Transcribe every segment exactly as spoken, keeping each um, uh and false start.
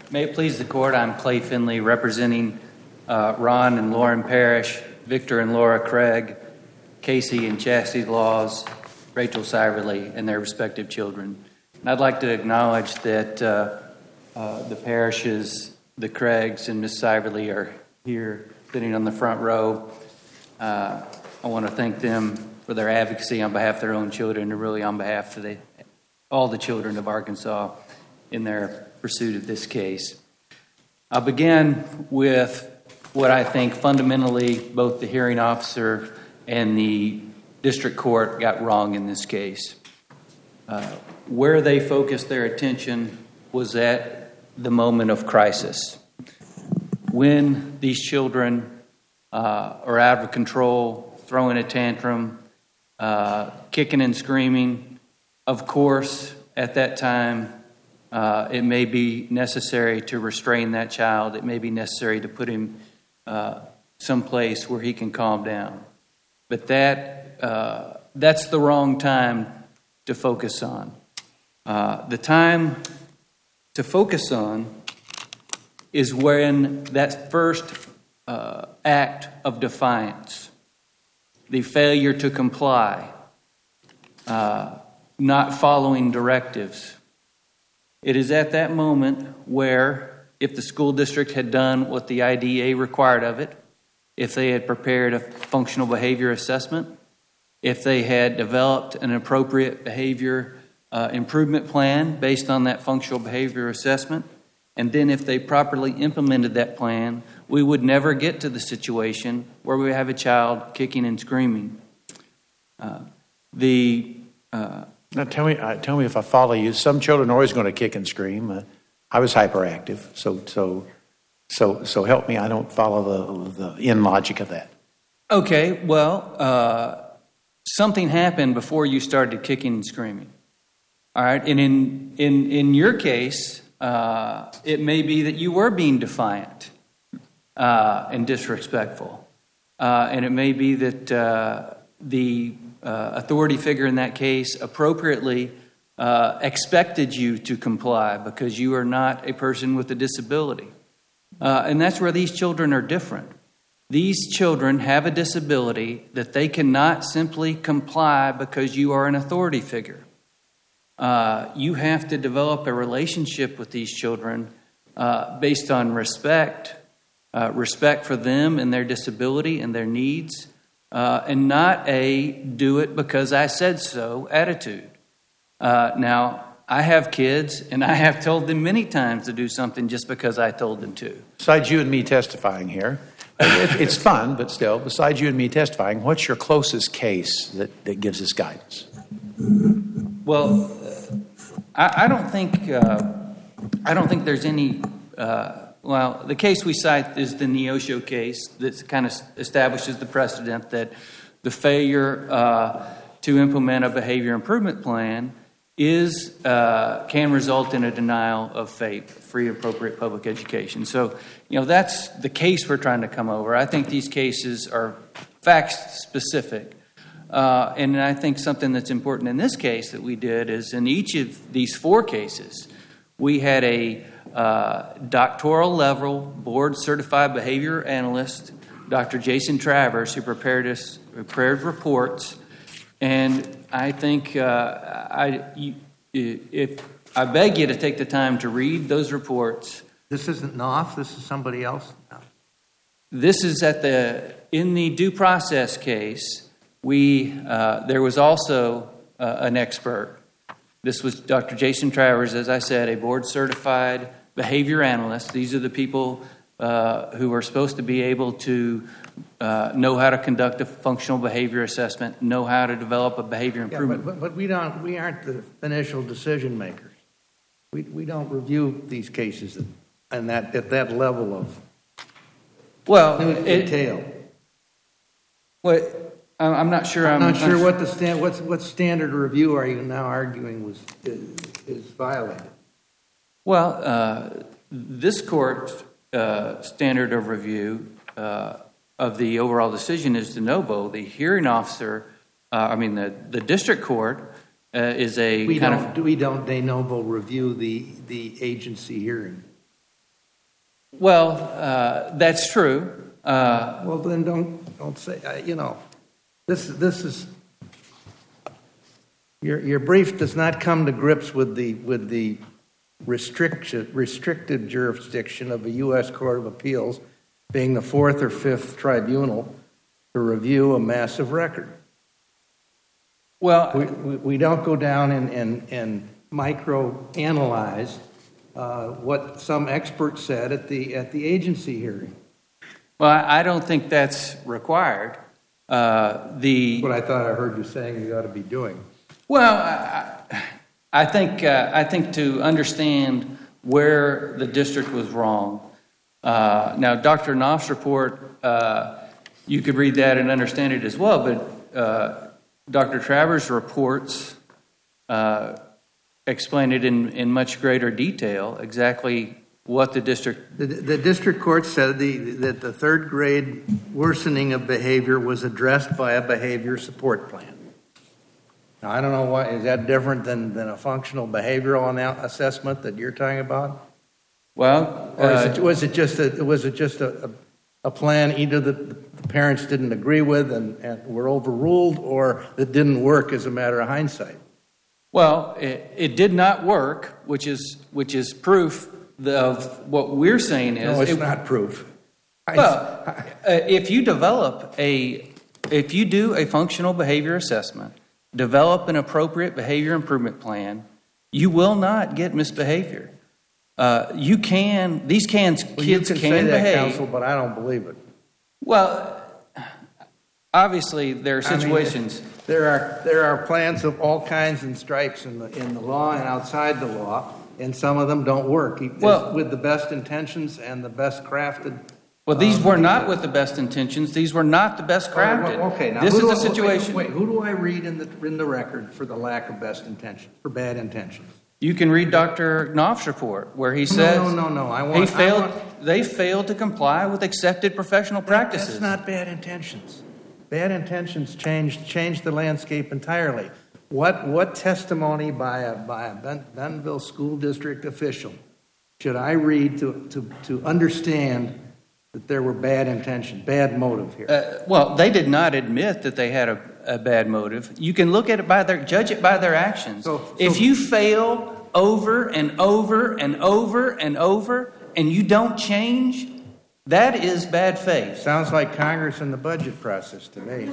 May it please the court, I'm Clay Finley representing uh, Ron and Lauren Parrish, Victor and Laura Craig, Casey and Chastity Laws, Rachel Siverly, and their respective children. And I'd like to acknowledge that uh, uh, the Parishes, the Craigs and Miss Siverly are here sitting on the front row. Uh, I want to thank them for their advocacy on behalf of their own children and really on behalf of the, all the children of Arkansas in their pursuit of this case. I'll begin with what I think fundamentally both the hearing officer and the district court got wrong in this case. Uh, where they focused their attention was at the moment of crisis. When these children uh, are out of control, throwing a tantrum, uh, kicking and screaming, of course, at that time, uh, it may be necessary to restrain that child. It may be necessary to put him uh, someplace where he can calm down. But that uh, that's the wrong time to focus on. Uh, the time to focus on is when that first uh, act of defiance, the failure to comply, uh, not following directives. It is at that moment where, if the school district had done what the I D E A required of it, if they had prepared a functional behavior assessment, if they had developed an appropriate behavior uh, improvement plan based on that functional behavior assessment, and then if they properly implemented that plan, we would never get to the situation where we have a child kicking and screaming. Uh, the uh, now tell me, uh, tell me if I follow you. Some children are always going to kick and scream. Uh, I was hyperactive, so so so so help me. I don't follow the the in logic of that. Okay, well, uh, something happened before you started kicking and screaming. All right, and in in in your case, uh, it may be that you were being defiant uh, and disrespectful, uh, and it may be that uh, the uh, authority figure in that case appropriately uh, expected you to comply because you are not a person with a disability, uh, and that's where these children are different. These children have a disability that they cannot simply comply because you are an authority figure. Uh, you have to develop a relationship with these children uh, based on respect, uh, respect for them and their disability and their needs, uh, and not a do it because I said so attitude. Uh, now, I have kids, and I have told them many times to do something just because I told them to. Besides you and me testifying here, it's fun, but still, besides you and me testifying, what's your closest case that, that gives us guidance? Well, I, I don't think uh, I don't think there's any. Uh, well, the case we cite is the Neosho case that kind of establishes the precedent that the failure uh, to implement a behavior improvement plan is uh, can result in a denial of FAPE, free appropriate public education. So, you know, that's the case we're trying to come over. I think these cases are fact specific. Uh, and I think something that's important in this case that we did is in each of these four cases, we had a uh, doctoral level board certified behavior analyst, Doctor Jason Travers, who prepared us prepared reports. And I think uh, I you, if I beg you to take the time to read those reports. This isn't Knopf. This is somebody else. No. This is at the in the due process case. We uh, there was also uh, an expert. This was Doctor Jason Travers, as I said, a board certified behavior analyst. These are the people uh, who are supposed to be able to uh, know how to conduct a functional behavior assessment, know how to develop a behavior improvement. Yeah, but, but we don't. We aren't the initial decision makers. We we don't review these cases and that at that level of well detail. What. I'm not sure. I'm, I'm not sure what the stand, what's what standard of review are you now arguing was is, is violated? Well, uh, this court uh, standard of review uh, of the overall decision is de novo. The hearing officer, uh, I mean the, the district court, uh, is a we kind don't of we don't de novo review the the agency hearing. Well, uh, that's true. Uh, Well, then don't, don't say, uh, you know, this, this is, your, your brief does not come to grips with the, with the restriction, restricted jurisdiction of a U S Court of Appeals being the fourth or fifth tribunal to review a massive record. well, We, we, we don't go down and, and, and micro-analyze uh, what some expert said at the, at the agency hearing. well, I I don't think that's required. Uh, the What I thought I heard you saying you ought to be doing. Well, I, I think uh, I think to understand where the district was wrong. Uh, now, Doctor Knopf's report, uh, you could read that and understand it as well, but uh, Doctor Travers' reports uh, explain it in, in much greater detail, exactly what the district... The, the district court said the, that the third grade worsening of behavior was addressed by a behavior support plan. Now, I don't know why, is that different than, than a functional behavioral ana- assessment that you're talking about? Well, Or is uh, it, was it just a, was it just a, a, a plan either that the parents didn't agree with and, and were overruled, or that didn't work as a matter of hindsight? well, it, it did not work, which is which is proof of what we're saying is... No, it's it, not proof. Well, uh, if you develop a, if you do a functional behavior assessment, develop an appropriate behavior improvement plan, you will not get misbehavior. Uh, you can, these cans, Well, you kids can can, say that, behave. counsel, but I don't believe it. Well, obviously there are I mean, situations. there are there are plans of all kinds and stripes in the in the law and outside the law, and some of them don't work. Well- with the best intentions and the best crafted. Well, these um, were not with the best intentions. These were not the best crafted. Oh, okay, now this who is do a I- situation. Wait, wait, who do I read in the in the record for the lack of best intentions, for bad intentions? You can read Doctor Knopf's report where he says no, no, no. I want. he I failed. want- They failed to comply with accepted professional practices. That's not bad intentions. Bad intentions change change the landscape entirely. What what testimony by a by a Ben, Bentonville school district official should I read to to to understand that there were bad intentions, bad motive here? Uh, well, they did not admit that they had a, a bad motive. You can look at it by their, judge it by their actions. So- so- if you fail over and over and over and over, and you don't change, that is bad faith. Sounds like Congress and the budget process to me.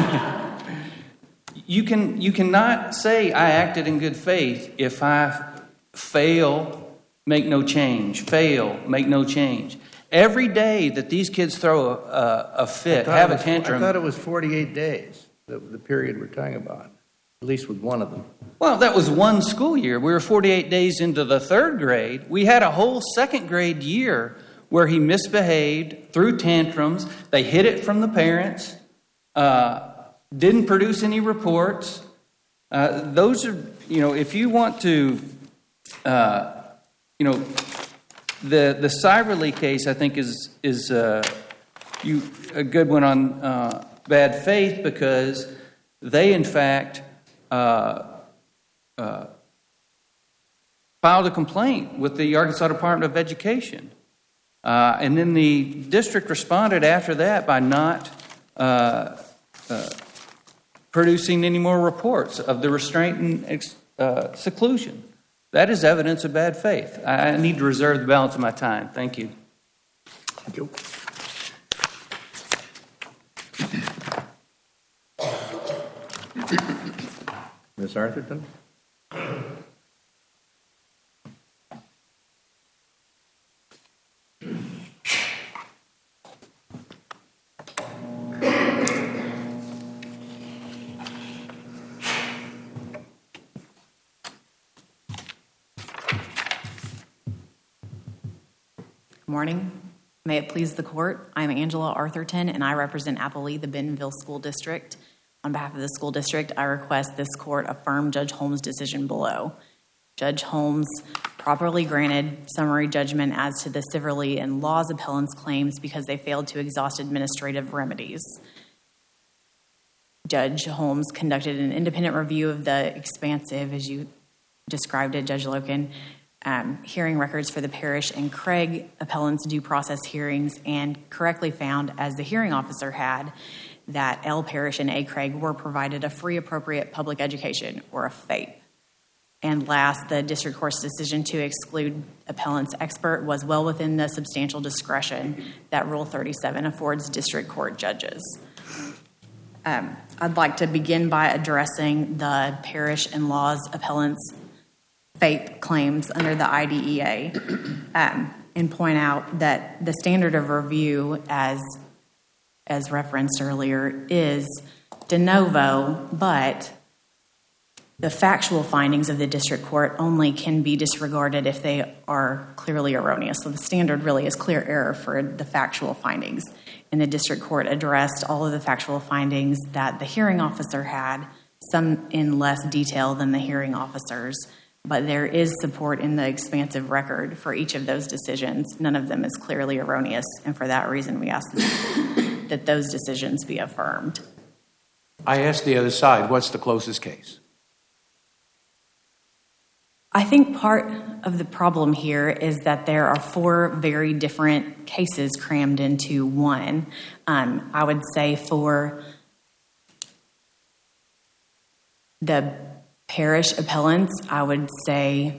You can you cannot say I acted in good faith if I fail, make no change. Fail, make no change. Every day that these kids throw a, a, a fit, I thought have it a was- tantrum. I thought it was forty-eight days, the, the period we're talking about, at least with one of them. Well, that was one school year. We were forty-eight days into the third grade. We had a whole second grade year where he misbehaved, threw tantrums. They hid it from the parents, uh, didn't produce any reports. Uh, those are, you know, if you want to, uh, you know, the the Cyberly case, I think, is is uh, you a good one on uh, bad faith because they, in fact, uh, uh, filed a complaint with the Arkansas Department of Education. Uh, and then the district responded after that by not uh, uh, producing any more reports of the restraint and ex- uh, seclusion. That is evidence of bad faith. I, I need to reserve the balance of my time. Thank you. Thank you. Miz Arthurton? Good morning. May it please the court. I'm Angela Arthurton, and I represent Appalachia, the Bentonville School District. On behalf of the school district, I request this court affirm Judge Holmes' decision below. Judge Holmes properly granted summary judgment as to the Siverly and Laws appellants' claims because they failed to exhaust administrative remedies. Judge Holmes conducted an independent review of the expansive, as you described it, Judge Loken, um, hearing records for the Parrish and Craig appellants' due process hearings and correctly found, as the hearing officer had, that L. Parrish and A. Craig were provided a free appropriate public education, or a FAPE. And last, the district court's decision to exclude appellant's expert was well within the substantial discretion that Rule thirty-seven affords district court judges. Um, I'd like to begin by addressing the Parrish and Laws appellant's FAPE claims under the I D E A um, and point out that the standard of review, as as referenced earlier, is de novo, but the factual findings of the district court only can be disregarded if they are clearly erroneous. So the standard really is clear error for the factual findings. And the district court addressed all of the factual findings that the hearing officer had, some in less detail than the hearing officers, but there is support in the expansive record for each of those decisions. None of them is clearly erroneous, and for that reason we ask that those decisions be affirmed. I asked the other side, what's the closest case? I think part of the problem here is that there are four very different cases crammed into one. Um, I would say for the Parrish appellants, I would say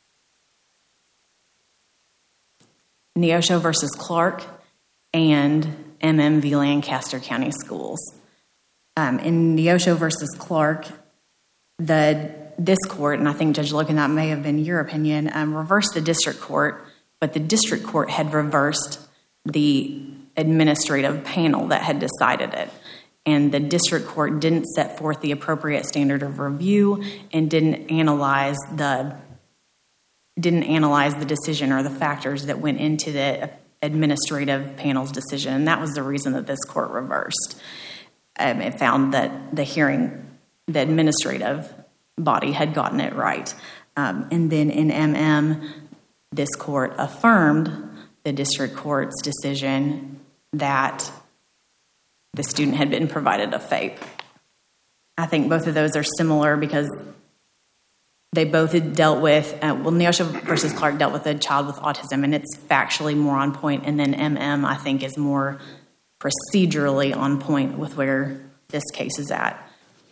Neosho versus Clark and M M v. Lancaster County Schools. Um, in Neosho versus Clark, the this court, and I think Judge Logan, that may have been your opinion, um, reversed the district court, but the district court had reversed the administrative panel that had decided it. And the district court didn't set forth the appropriate standard of review and didn't analyze the didn't analyze the decision or the factors that went into the administrative panel's decision. And that was the reason that this court reversed. Um, it found that the hearing, the administrative body had gotten it right. Um, and then in M M, this court affirmed the district court's decision that the student had been provided a FAPE. I think both of those are similar because they both had dealt with, uh, well, Neosho versus Clark dealt with a child with autism, and it's factually more on point. And then M M, I think, is more procedurally on point with where this case is at.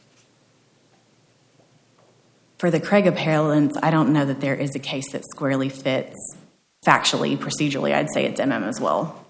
For the Craig appellants, I don't know that there is a case that squarely fits factually, procedurally. I'd say it's M M as well.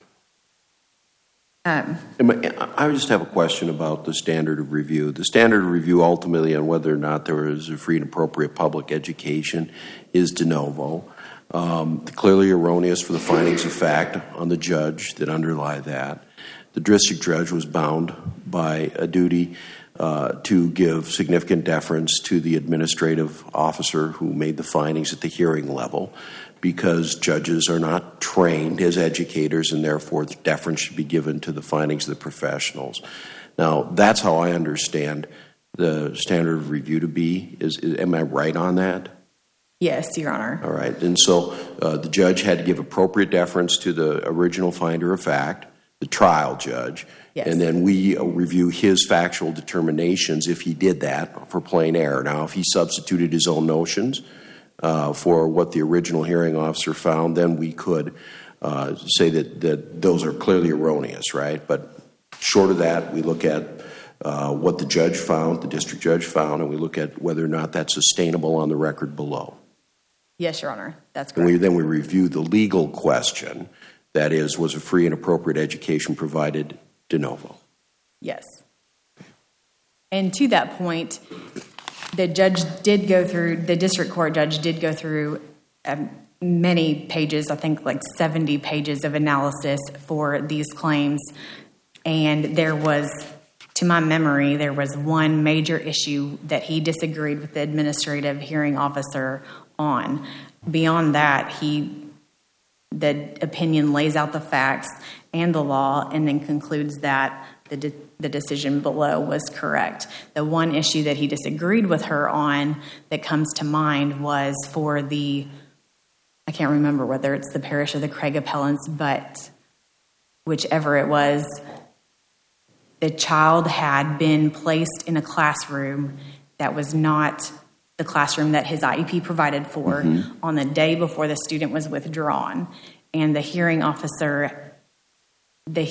Um, I just have a question about the standard of review. The standard of review ultimately on whether or not there is a free and appropriate public education is de novo. Um, clearly erroneous for the findings of fact on the judge that underlie that. The district judge was bound by a duty Uh, to give significant deference to the administrative officer who made the findings at the hearing level, because judges are not trained as educators, and therefore the deference should be given to the findings of the professionals. Now, that's how I understand the standard of review to be. Is, is am I right on that? Yes, Your Honor. All right. And so uh, the judge had to give appropriate deference to the original finder of fact, the trial judge. Yes. And then we review his factual determinations if he did that for plain error. Now, if he substituted his own notions uh, for what the original hearing officer found, then we could uh, say that, that those are clearly erroneous, right? But short of that, we look at uh, what the judge found, the district judge found, and we look at whether or not that's sustainable on the record below. Yes, Your Honor. That's And correct. we, then we review the legal question, that is, was a free and appropriate education provided de novo? Yes. And to that point, the judge did go through, the district court judge did go through um, many pages, I think like seventy pages of analysis for these claims. And there was, to my memory, there was one major issue that he disagreed with the administrative hearing officer on. Beyond that, he the opinion lays out the facts and the law and then concludes that the de- the decision below was correct. The one issue that he disagreed with her on that comes to mind was for the, I can't remember whether it's the Parrish or the Craig appellants, but whichever it was, the child had been placed in a classroom that was not, the classroom that his I E P provided for mm-hmm. on the day before the student was withdrawn. And the hearing officer, the,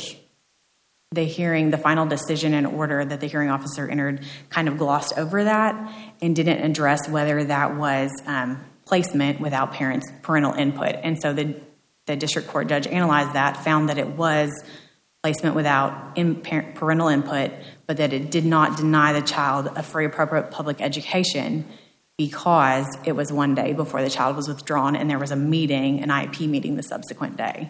the hearing, the final decision and order that the hearing officer entered kind of glossed over that and didn't address whether that was um, placement without parents' parental input. And so the, the district court judge analyzed that, found that it was placement without in, parent, parental input, but that it did not deny the child a free appropriate public education because it was one day before the child was withdrawn and there was a meeting, an I E P meeting the subsequent day.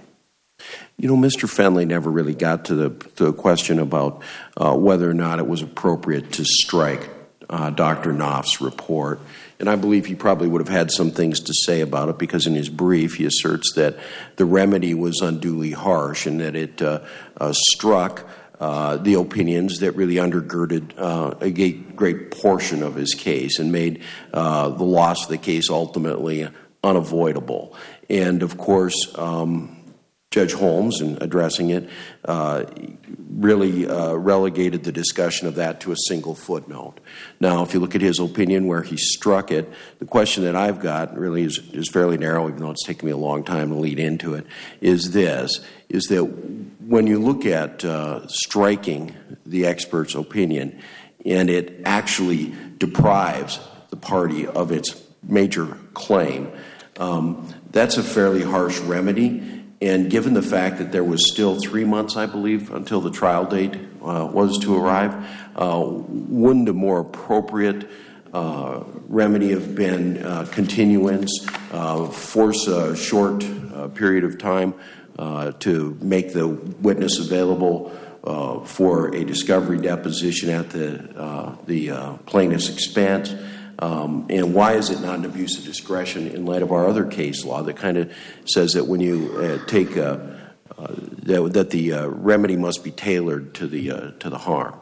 You know, Mister Fenley never really got to the, the question about uh, whether or not it was appropriate to strike uh, Doctor Knopf's report. And I believe he probably would have had some things to say about it because in his brief he asserts that the remedy was unduly harsh and that it uh, uh, struck uh, the opinions that really undergirded uh, a great portion of his case and made uh, the loss of the case ultimately unavoidable. And of course, um, Judge Holmes, in addressing it, uh, really uh, relegated the discussion of that to a single footnote. Now, if you look at his opinion where he struck it, the question that I've got really is, is fairly narrow, even though it's taken me a long time to lead into it, is this, is that when you look at uh, striking the expert's opinion and it actually deprives the party of its major claim, um, that's a fairly harsh remedy. And given the fact that there was still three months, I believe, until the trial date uh, was to arrive, uh, wouldn't a more appropriate uh, remedy have been uh, continuance, uh, force a short uh, period of time uh, to make the witness available uh, for a discovery deposition at the, uh, the uh, plaintiff's expense? Um, and why is it not an abuse of discretion in light of our other case law that kind of says that when you uh, take uh, uh, that, that the uh, remedy must be tailored to the uh, to the harm?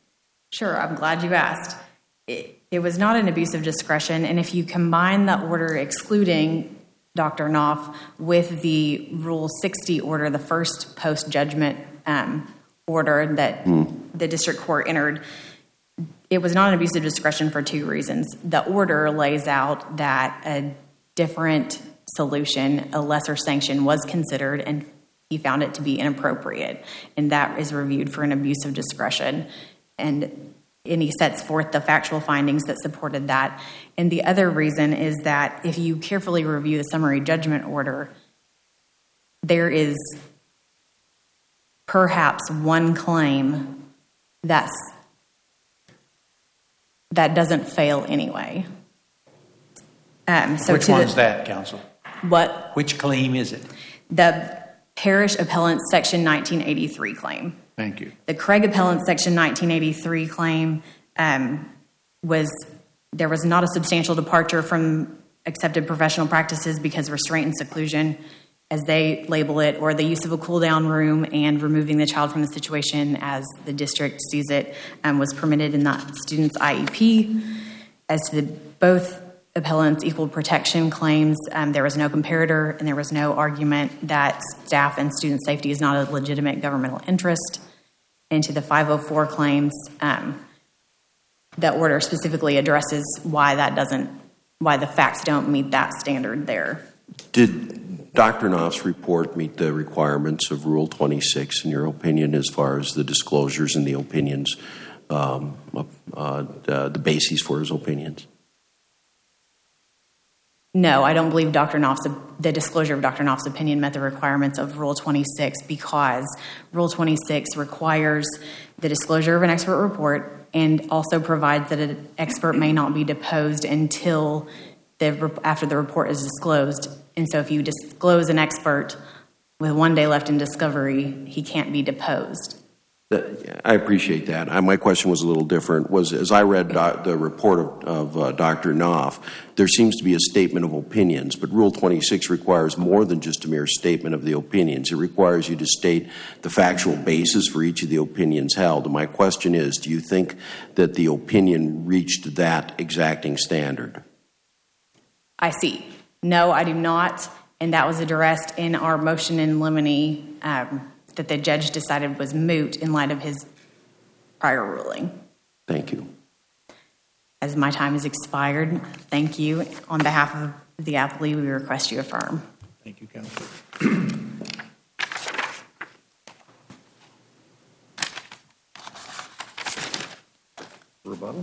Sure, I'm glad you asked. It, it was not an abuse of discretion, and if you combine the order excluding Doctor Knopf with the Rule sixty order, the first post-judgment um, order that mm. the district court entered, it was not an abuse of discretion for two reasons. The order lays out that a different solution, a lesser sanction, was considered, and he found it to be inappropriate. And that is reviewed for an abuse of discretion. And, and he sets forth the factual findings that supported that. And the other reason is that if you carefully review the summary judgment order, there is perhaps one claim that's that doesn't fail anyway. Um, so Which to one's the, that, counsel? What? Which claim is it? The Parish Appellant Section nineteen eighty-three claim. Thank you. The Craig Appellant Section nineteen eighty-three claim um, was, there was not a substantial departure from accepted professional practices because restraint and seclusion, as they label it, or the use of a cool-down room and removing the child from the situation as the district sees it, um, was permitted in that student's I E P. As to the, both appellants' equal protection claims, um, there was no comparator and there was no argument that staff and student safety is not a legitimate governmental interest. And to the five oh four claims, um, the order specifically addresses why that doesn't, why the facts don't meet that standard there. Did Doctor Knopf's report meet the requirements of Rule twenty-six, in your opinion, as far as the disclosures and the opinions, um, uh, the, the bases for his opinions? No, I don't believe Doctor Knopf's, the disclosure of Doctor Knopf's opinion met the requirements of Rule twenty-six because Rule twenty-six requires the disclosure of an expert report and also provides that an expert may not be deposed until the, after the report is disclosed. And so if you disclose an expert with one day left in discovery, he can't be deposed. I appreciate that. I, my question was a little different. Was as I read doc, the report of, of uh, Doctor Knopf, there seems to be a statement of opinions, but Rule twenty-six requires more than just a mere statement of the opinions. It requires you to state the factual basis for each of the opinions held. And my question is, do you think that the opinion reached that exacting standard? I see. No, I do not. And that was addressed in our motion in limine um, that the judge decided was moot in light of his prior ruling. Thank you. As my time has expired, thank you. On behalf of the appellee, we request you affirm. Thank you, Counsel. Rebuttal?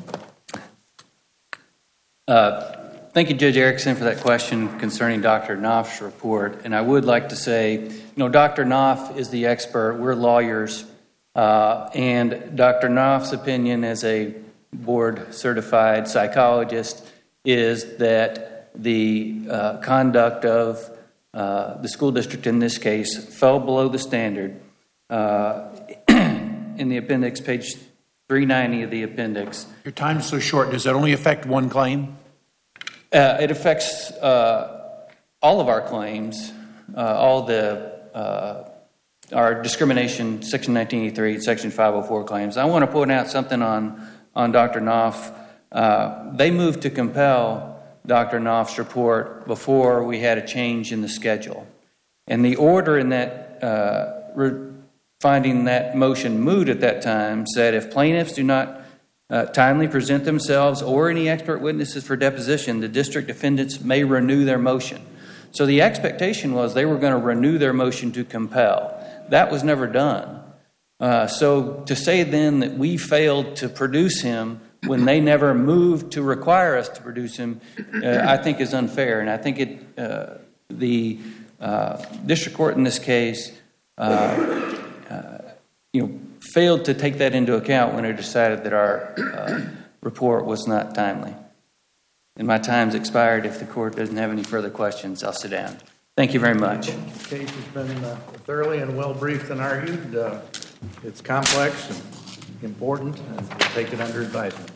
Uh, Thank you, Judge Erickson, for that question concerning Doctor Knopf's report. And I would like to say, you know, Doctor Knopf is the expert. We're lawyers. Uh, and Doctor Knopf's opinion as a board-certified psychologist is that the uh, conduct of uh, the school district in this case fell below the standard. Uh, in the appendix, page three ninety of the appendix. Your time's so short. Does that only affect one claim? Uh, it affects uh, all of our claims, uh, all the uh, our discrimination, Section nineteen eighty-three, Section five oh four claims. I want to point out something on, on Doctor Knopf. Uh, they moved to compel Doctor Knopf's report before we had a change in the schedule. And the order in that, uh, re- finding that motion moot at that time, said if plaintiffs do not Uh, timely present themselves or any expert witnesses for deposition, the district defendants may renew their motion. So the expectation was they were going to renew their motion to compel. That was never done. Uh, so to say then that we failed to produce him when they never moved to require us to produce him, uh, I think is unfair. And I think it uh, the uh, district court in this case, uh, uh, you know, failed to take that into account when it decided that our uh, report was not timely. And my time's expired. If the court doesn't have any further questions, I'll sit down. Thank you very much. The case has been uh, thoroughly and well briefed and argued. Uh, it's complex and important, and we'll take it under advisement.